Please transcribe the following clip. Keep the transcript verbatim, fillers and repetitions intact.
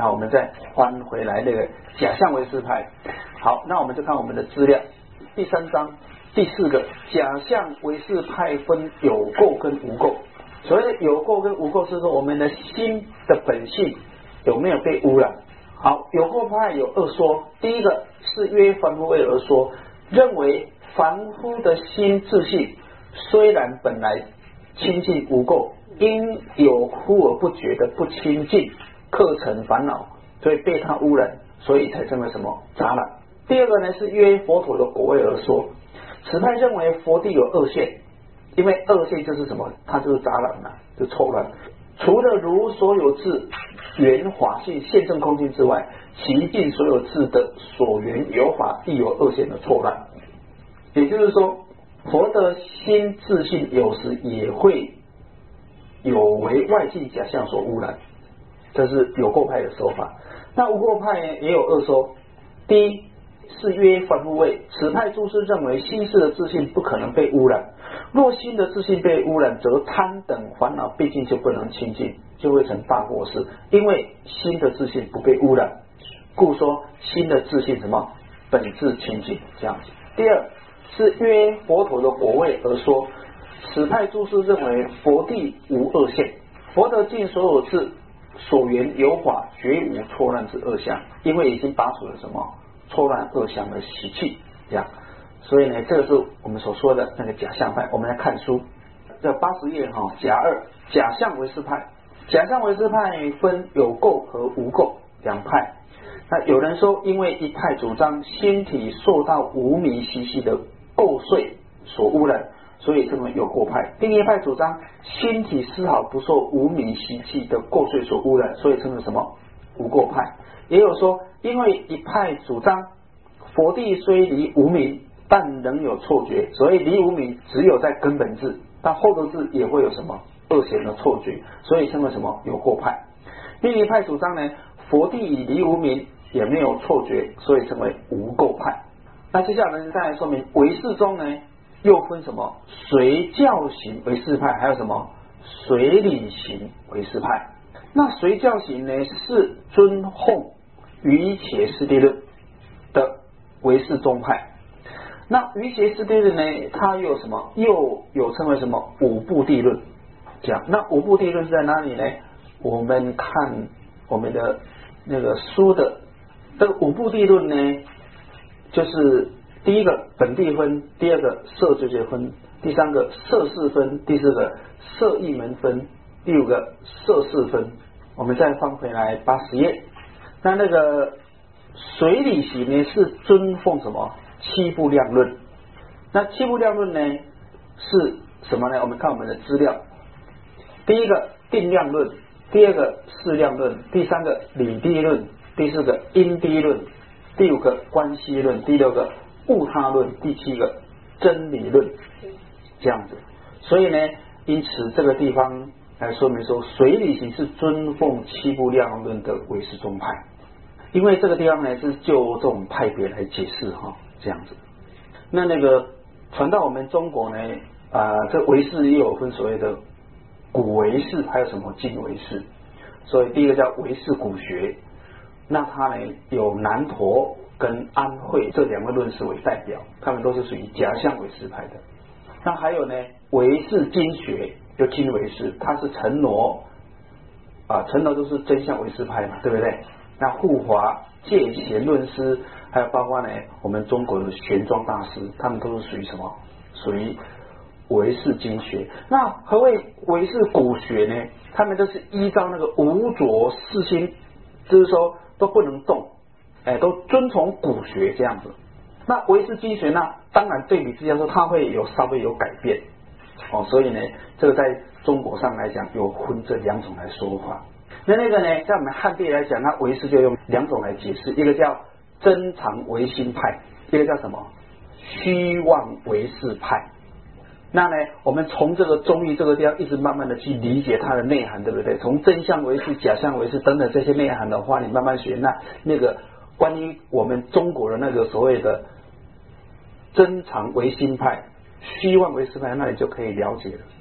那我们再翻回来那个假象唯识派。好，那我们就看我们的资料，第三章第四个假象唯识派分有垢跟无垢。所谓的有垢跟无垢是说我们的心的本性有没有被污染。好，有垢派有二说，第一个是约凡夫位而说，认为凡夫的心自性虽然本来清净无垢，因有忽而不觉的不清净，刻成烦恼，所以被它污染，所以才成为什么杂染。第二个呢是约佛陀的果位而说，此派认为佛地有二现，因为二现就是什么，它就是杂染啊，就臭染。除了如所有智缘法性现证空性之外，其尽所有智的所缘有法亦有二现的错乱。也就是说，佛的心自性有时也会有为外境假象所污染，这是有垢派的说法。那无垢派也有二说，第一是约凡夫位，此派注释认为心识的自性不可能被污染，若心的自性被污染，则贪等烦恼毕竟就不能清净，就会成大过失。因为心的自性不被污染，故说心的自性什么本质清净这样子。第二是约佛陀的果位而说，此派注释认为佛地无二现，佛的尽所有智所缘有法，绝无错乱之恶相，因为已经拔除了什么错乱恶相的习气，这样。所以呢，这个是我们所说的那个假象派。我们来看书，这八十页哈，甲二假象唯识派。假象唯识派分有垢和无垢两派。那有人说，因为一派主张心体受到无明习气的垢秽所污染，所以称为有垢派；另一派主张心体丝毫不受无明习气的垢秽所污染，所以称为什么无垢派。也有说，因为一派主张佛地虽离无明，但仍有错觉，所以离无明只有在根本智，但后头智也会有什么恶显的错觉，所以称为什么有垢派。另一派主张呢，佛地离无明也没有错觉，所以称为无垢派。那接下来呢，再来说明唯识中呢又分什么随教型唯识派，还有什么随理型唯识派。那随教型呢是尊奉瑜伽师地论的唯识宗派。那瑜伽师地论呢，它又有什么？又有称为什么五部地论？这样，那五部地论是在哪里呢？我们看我们的那个书的这个五部地论呢，就是第一个本地分，第二个色觉觉分，第三个色事分，第四个色义门分，第五个色事分。我们再翻回来八十页，那那个随理型呢是尊奉什么七部量论。那七部量论呢是什么呢？我们看我们的资料，第一个定量论，第二个事量论，第三个理谛论，第四个因谛论，第五个关系论，第六个物他论，第七个真理论，这样子。所以呢，因此这个地方来说明说，随理型是尊奉七部量论的唯识宗派。因为这个地方呢是就这种派别来解释哈，这样子。那那个传到我们中国呢，啊、呃，这唯识也有分所谓的古唯识，还有什么今唯识。所以第一个叫唯识古学，那它呢有南陀跟安慧这两个论师为代表，他们都是属于假象唯识派的。那还有呢唯识经学，就经唯识，它是陈罗啊，陈罗都是真相唯识派嘛，对不对？那护华戒贤论师，还有包括呢我们中国的玄奘大师，他们都是属于什么？属于唯识经学。那何谓唯识古学呢？他们都是依照那个无着四心，就是说都不能动，哎，都遵从古学这样子。那唯识经学呢，当然对比之下说，它会有稍微有改变哦，所以呢，这个在中国上来讲，有分这两种来说法。那那个呢，在我们汉地来讲，那唯识就用两种来解释，一个叫真常唯心派，一个叫什么虚妄唯识派。那呢，我们从这个中医这个地方一直慢慢的去理解它的内涵，对不对？从真相唯识、假象唯识等等这些内涵的话，你慢慢学，那那个关于我们中国的那个所谓的真常唯心派、虚妄唯识派，那你就可以了解了。